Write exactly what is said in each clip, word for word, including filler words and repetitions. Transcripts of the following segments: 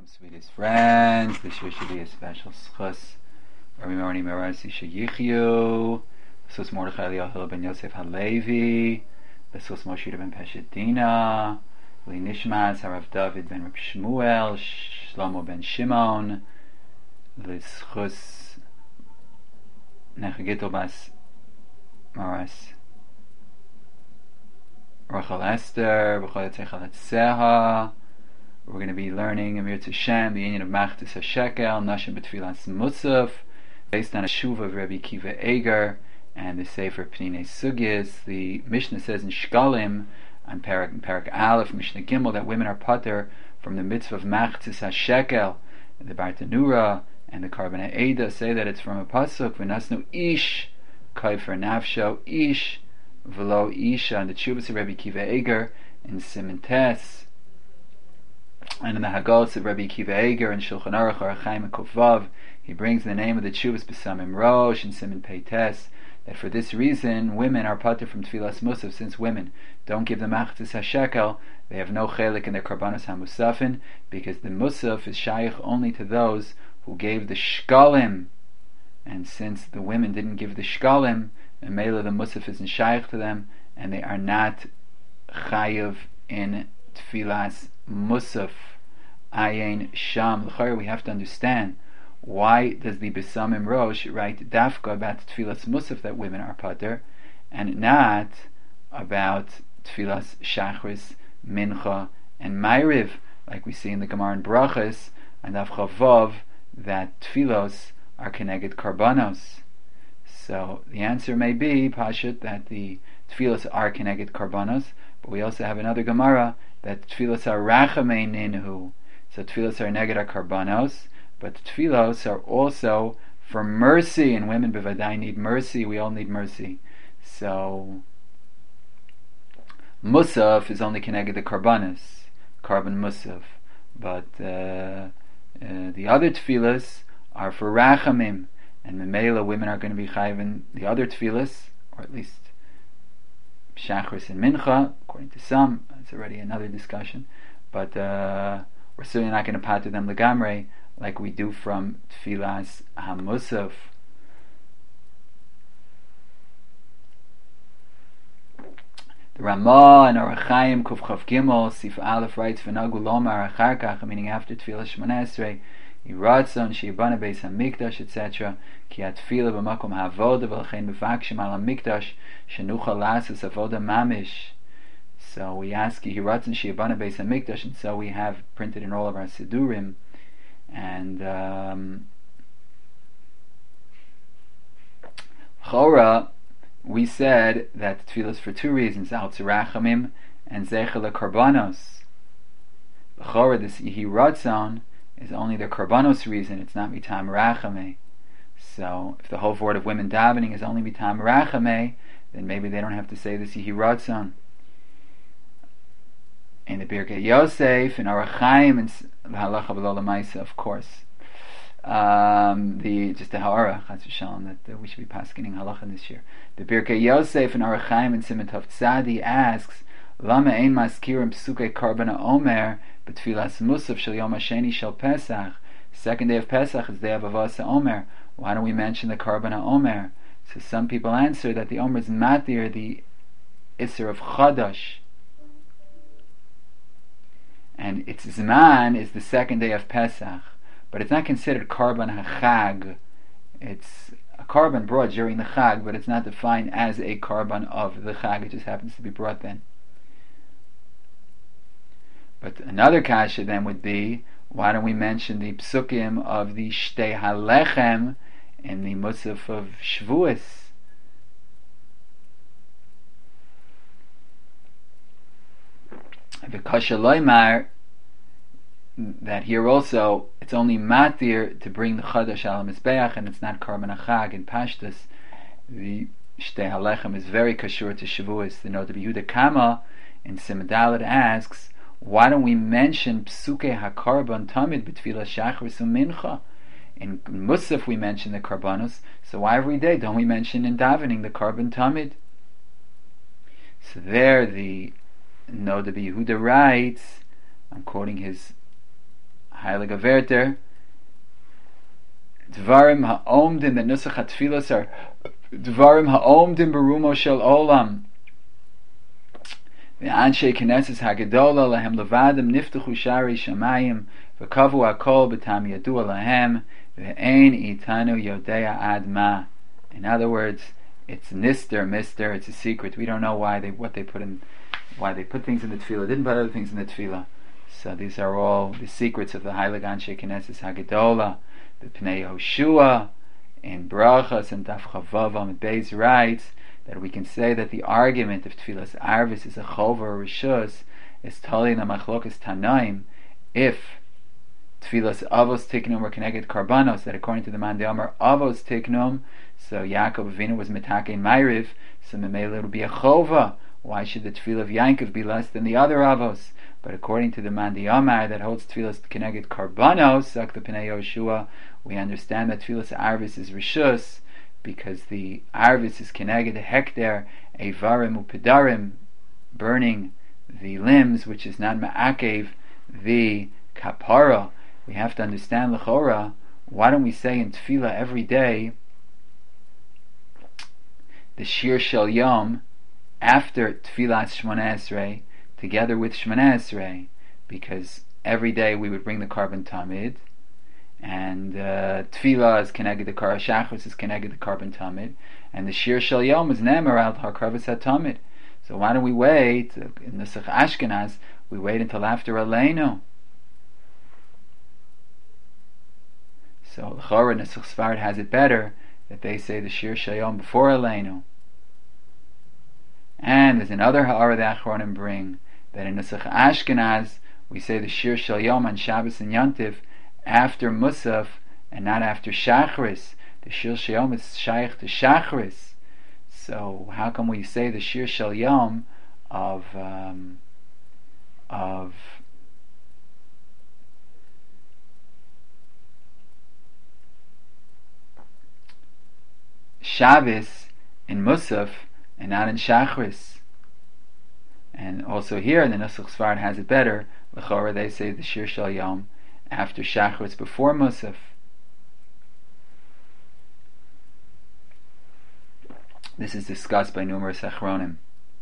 sweetest friends. This year should be a special schus. Rabbi Morni Merasi Sheyichyu, Sus Mordechai Eliyahu ben Yosef Halevi, Sus Moshe ben Peshedina, Li Nishmas Harav David ben Reb Shmuel, Shlomo ben Shimon, Li Schus Nechagito bas Maras Rachel Esther, B'chol Tzechal Etzeha. We're going to be learning Amir Tishem, the union of Machtis HaShekel, Nashim B'Tfilas Musaf, based on a Shuva of Rabbi Kiva Eger, and the Sefer Pnei Sugyas. The Mishnah says in Shkalim, on Parak, Parak Aleph, Mishnah Gimel, that women are pater from the mitzvah of Machtis HaShekel. The Bartanura and the Karbana Eda say that it's from a pasuk, V'nasnu Ish, Kaifer Nafsho, Ish, V'lo Isha, and the Chuvas of Rabbi Kiva Eger in Siman Tes. And in the Haggadah of Rabbi Kiva Eger and Shulchan Aruch Arachaim and Kovav, he brings the name of the Chuvas B'Samim Rosh and Siman Peites, that for this reason women are pater from Tfilas Musaf, since women don't give the Machtis HaShekel, they have no chelik in their Karbanos HaMusafin, because the Musaf is shaykh only to those who gave the Shkalim, and since the women didn't give the Shkalim, and Mela the Musaf isn't shaykh to them, and they are not chayav in Tfilas Musaf. Ayin Sham. L'chayr, we have to understand, why does the Besamim Rosh write Dafka about Tfilas Musaf, that women are pater, and not about Tfilas Shachris, Mincha, and Ma'ariv, like we see in the Gemara in Brachas and Daf Chavav, that Tfilos are Keneged Karbanos. So the answer may be Pashut, that the Tfilos are Keneged Karbanos, but we also have another Gemara that Tfilos are Rachamei Ninhu. So Tfilos are Neged Karbanos, but Tfilos are also for mercy, and women bevadai need mercy. We all need mercy. So Musaf is only Keneged the Karbanos, Karban Musaf, but uh, uh, the other Tfilos are for Rachamim, and Memela women are going to be chayven the other Tfilos, or at least Shachris and Mincha, according to some. It's already another discussion, but uh, we're certainly not going to pater them legamre like we do from Tfilas HaMusaf. The Ramah and Arachaim Kuf Chav Gimel Sif Aleph writes V'nagu Lomar Acharkach, meaning after Tfilas Shmoneh Esrei, Yiratzon Sheibana Beis HaMikdash, et cetera. Ki Atfila B'makom HaAvoda V'lchein B'vakshim Al HaMikdash Shenucha Lasas Avoda Mamish. So we ask Yiratzon Sheibana Beis HaMikdash, and so we have printed in all of our Sidurim. And um, Chora, we said that tefillah is for two reasons: Al Tzirachamim and Zeichel Karbanos. Chora, this Yehi Ratzon is only the Karbanos reason; it's not Mitam Rachameh. So, if the whole word of women davening is only Mitam Rachameh, then maybe they don't have to say this Yehi Ratzon. In the Birkei Yosef, in Arachaim, and the Halacha B'lo L'maisa, of course. Um, the just the Ha'ara Chas v'Shalom, that uh, we should be paskening Halacha this year. The Birkei Yosef in Arachaim and Siman Tov Tzadi asks, Lama ein maskirim psukei Karban HaOmer b'tfilas Musaf shel Yom HaSheni shel Pesach. Second day of Pesach is the day of Avos HaOmer. Why don't we mention the Karban HaOmer? So some people answer that the Omer is matir, the Isser of Chadash, and its Zman is the second day of Pesach, but it's not considered Karban HaChag. It's a Karban brought during the Chag, but it's not defined as a Karban of the Chag, it just happens to be brought then. But another kasha then would be, why don't we mention the Psukim of the Shtei HaLechem in the Musaf of Shavuos? The Kasha Loimar, that here also it's only matir to bring the Chadash al Mizbeach, and it's not Karban HaChag. In Pashtus, the Shtei HaLechem is very kashur to Shavuos. The note of Yehuda Kama in Simadalit asks, why don't we mention Psuke HaKarban Tamid B'Tfilas Shachris U'Mincha? In Musaf we mention the Karbanos, so why every day don't we mention in davening the Karban Tamid? So there the No, the Yehuda writes, I'm quoting his Heilige Werter, Dvarim ha'omdim, the Nusach HaTfilas are Dvarim ha'omdim berumo shel olam. The Anshe Knesses Hagadola lahem levadim niftachu shari shamayim v'kavu hakol b'tam yadua lahem v'ein itanu yodea ad ma. In other words, it's nister, mister, it's a secret. We don't know why they what they put in, why they put things in the tefillah, didn't put other things in the tefillah. So these are all the secrets of the Heilig Anshe Knesses Hagadola. The Pnei Yehoshua in Brachas and Daf Chavav Amud Beis writes that we can say that the argument of Tfilas Arvis is a Chova or Rishus is totally in the Machlokas Tanaim if Tfilas Avos Tiknum or Keneged Karbanos, that according to the Man De'amar Avos Tiknum, so Yaakov Avinu was Metakein Ma'ariv, so Memele it would be a Chova. Why should the Tefillah of Yankov be less than the other Avos? But according to the Man De'amar that holds Tfilas Keneged Karbanos, Sak the Pnei Yehoshua, we understand that Tfilas Arvis is Rishus, because the Arvis is Keneged Hekder, Eivarim Upedarim, burning the limbs, which is not Ma'akev, the Kapara. We have to understand L'chora, why don't we say in Tfilah every day the Shir Shel Yom after Tfilas Shmoneh Esrei, together with Shmoneh Esrei, because every day we would bring the Karban Tamid, and uh, Tfilah is Keneged the Kar Shachris is Keneged the Karban Tamid, and the Shir Shel Yom is Nemer al Harkarvas HaTamid. So why don't we wait in the Nusach Ashkenaz? We wait until after Aleinu. So L'chora Nusach Sfard has it better that they say the Shir Shel Yom before Aleinu. And there's another ha'ara the Achronim bring that in Nusach Ashkenaz we say the Shir Shel Yom on Shabbos and Yantiv after Musaf and not after Shachris. The Shir Shel Yom is shaykh to Shachris. So how come we say the Shir Shel Yom of um, of Shabbos in Musaf and not in Shachris? And also here the Nusach Sfard has it better. L'chora they say the Shir Shel Yom after Shachris before Musaf. This is discussed by numerous Achronim.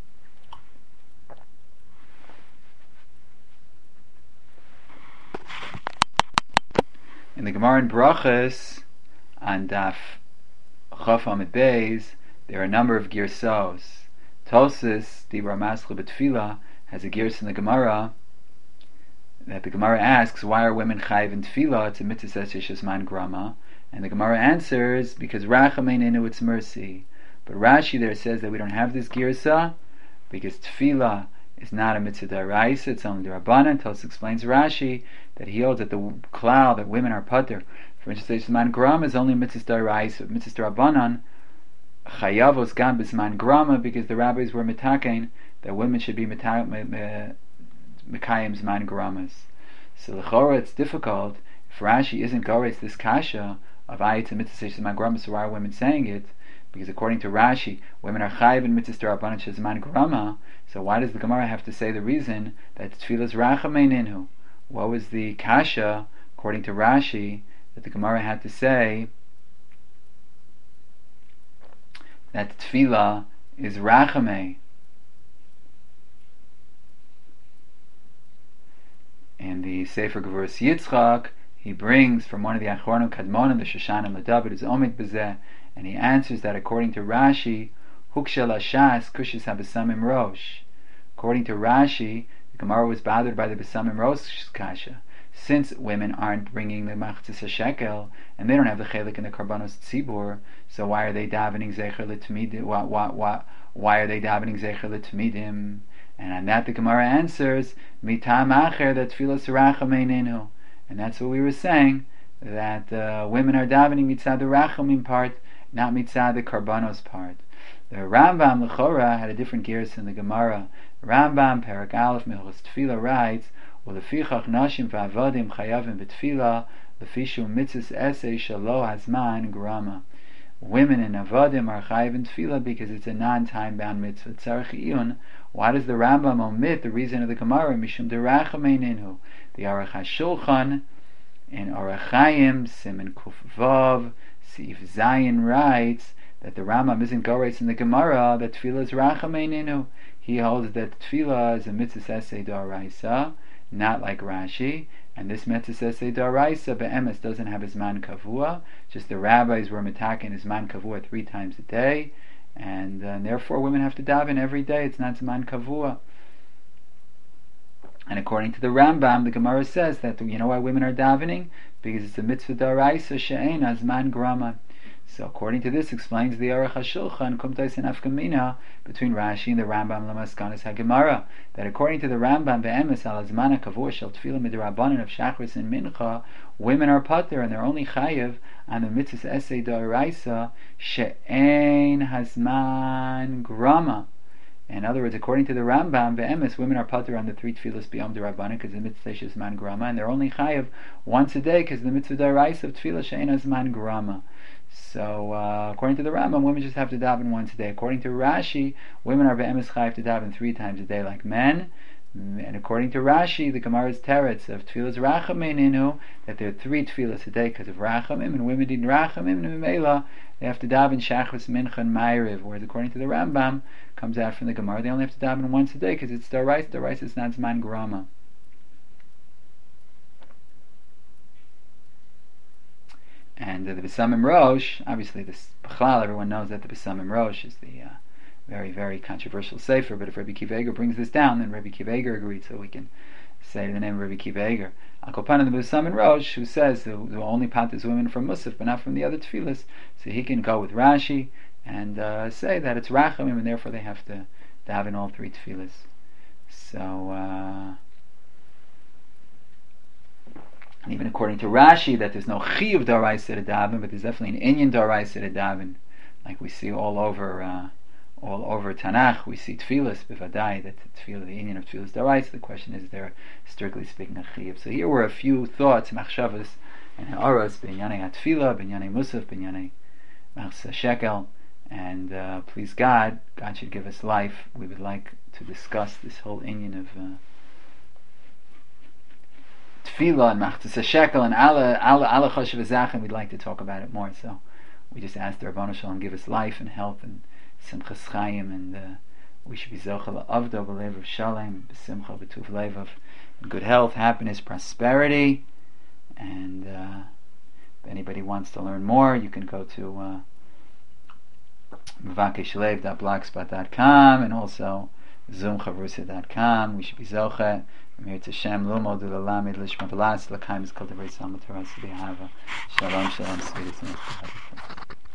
In the Gemara in Brachas on Daf Chaf Amud Beis, there are a number of girsos. Tosis, the Ramascha B'Tfilah, has a girs in the Gemara that the Gemara asks, why are women chayiv in Tfilah? It's a mitzvah says man grama, and the Gemara answers because Rachamein inu, it's mercy. But Rashi there says that we don't have this girsa because Tfilah is not a mitzvah d'oraisa, it's only d'Rabbanan. Tosis explains Rashi that he holds that the cloud that women are pater for mitzvah man grama is only mitzvah d'oraisa, mitzvah d'Rabbanan chayavos gam bisman grama, because the rabbis were mitakein that women should be mekayim zman gramas. So l'chora it's difficult if Rashi isn't goretz this kasha of ayat mitzvah zman gramas. So why are women saying it? Because according to Rashi, women are chayiv in mitzvah d'Rabbanan shezman grama. So why does the Gemara have to say the reason that tefillas rachamein inhu? What was the kasha according to Rashi that the Gemara had to say that tefillah is rachamei? In the Sefer Gevuras Yitzchak, he brings from one of the Achronim Kadmonim, the Shoshanim L'David, is Omid B'zeh, and he answers that according to Rashi, Hukshel Hashas Kushis HaBesamim Rosh. According to Rashi, the Gemara was bothered by the Besamim Rosh kasha. Since women aren't bringing the Machzis HaShekel, and they don't have the Chelik in the Karbanos Tzibur, so why are they davening Zecher L'Tmidim? Why, why, why, why are they davening Zecher L'Tmidim? And on that the Gemara answers, Mitam Acher, that Tfilas Rachamein Inu. And that's what we were saying, that uh, women are davening mitzad the Rachamim part, not mitzad the Karbanos part. The Rambam L'chora had a different gears in the Gemara. Rambam Perak Aleph Milchos Tefillah writes, Ulefichach nashim v'avodim chayavim b'tefillah lefishu mitzvahs esei shelo hazman grama. Women in avodim are chayav in tefillah because it's a non-time bound mitzvah. Tzarech iyun. Why does the Rambam omit the reason of the Gemara? Mishum derachamein inhu. The Aruch HaShulchan In Orach Chaim, Siman Kuf Vav, Seif Zayin writes that the Rambam isn't Goretz in the Gemara that Tefillah is Rachameininu. He holds that Tefillah is a mitzvah essay d'oraisa, not like Rashi, and this mitzvah essay d'oraisa be'emes doesn't have his man kavua. Just the rabbis were mitaken his man kavua three times a day, and, uh, and therefore women have to daven every day. It's not zman kavua. And according to the Rambam, the Gemara says that you know why women are davening? Because it's a mitzvah d'oraisa she'ein azman grama. So according to this, explains the Aruch HaShulchan Kumtais and Afkamina between Rashi and the Rambam Lamaskanas HaGemara, that according to the Rambam Be'emes al Azmana Kavur Shel Tefillah Midrabanan of Shachris and Mincha, women are pater and they're only chayev on the mitzvah essay d'oraisa she'ein hazman grama. In other words, according to the Rambam, Be'emes, women are pater on the three tefillas b'yom d'Rabbanan because the mitzvah is man grama, and they're only chayev once a day because the mitzvah d'oraisa of tefillah she'ein hazman grama. So, uh, according to the Rambam, women just have to daven once a day. According to Rashi, women are be'emes chayev to daven three times a day like men. And according to Rashi, the Gemara's teretz of tefillas rachameininu, that there are three tefillas a day because of rachamim, and women need rachamim, and memela, they have to daven shachris, mincha, and ma'ariv. Whereas according to the Rambam, comes out from the Gemara, they only have to daven once a day because it's d'oraisa. D'oraisa is not zman grama. And uh, the Besamim Rosh, obviously this Bechlal, everyone knows that the Besamim Rosh is the uh, very, very controversial sefer, but if Rabbi Akiva Eiger brings this down, then Rabbi Akiva Eiger agreed, so we can say the name of Rabbi Akiva Eiger. Akopan of the Besamim Rosh, who says the, the only part is women from Musaf, but not from the other tefillas, so he can go with Rashi and uh, say that it's Rachamim, and therefore they have to daven all three tefillas. So, uh, and even according to Rashi, that there's no chiyuv d'oraisa to daven, but there's definitely an inyan d'oraisa to daven, like we see all over, uh, all over Tanakh. We see tefillas b'vadai that the tefillah, the inyan of tefillas d'oraisa. The question is, there strictly speaking a chiyuv. So here were a few thoughts, machshavas and ha'aras b'inyanei atfilah, b'inyanei musaf, b'inyanei machzah shekel, and uh, please God, God should give us life. We would like to discuss this whole inyan of. Uh, Tefillah and Machzas Shekel and Allah Allah Choshev Zachen, we'd like to talk about it more. So we just ask the Rabbanu Shalom give us life and health and Simchas Chaim, and uh, we should be Zochel Avdo B'Lev of Shalom, B'Simcha B'Tuv Levav, good health, happiness, prosperity. And uh, if anybody wants to learn more, you can go to uh, mevakeshlev dot blogspot dot com and also zoom chavrusa dot com. We should be Zochel. Mir Tashem Lumod Ulalamid Lishmat Alas Lakaim is called the Ray Salmatara Sibihava. Shalom, shalom, sweetest.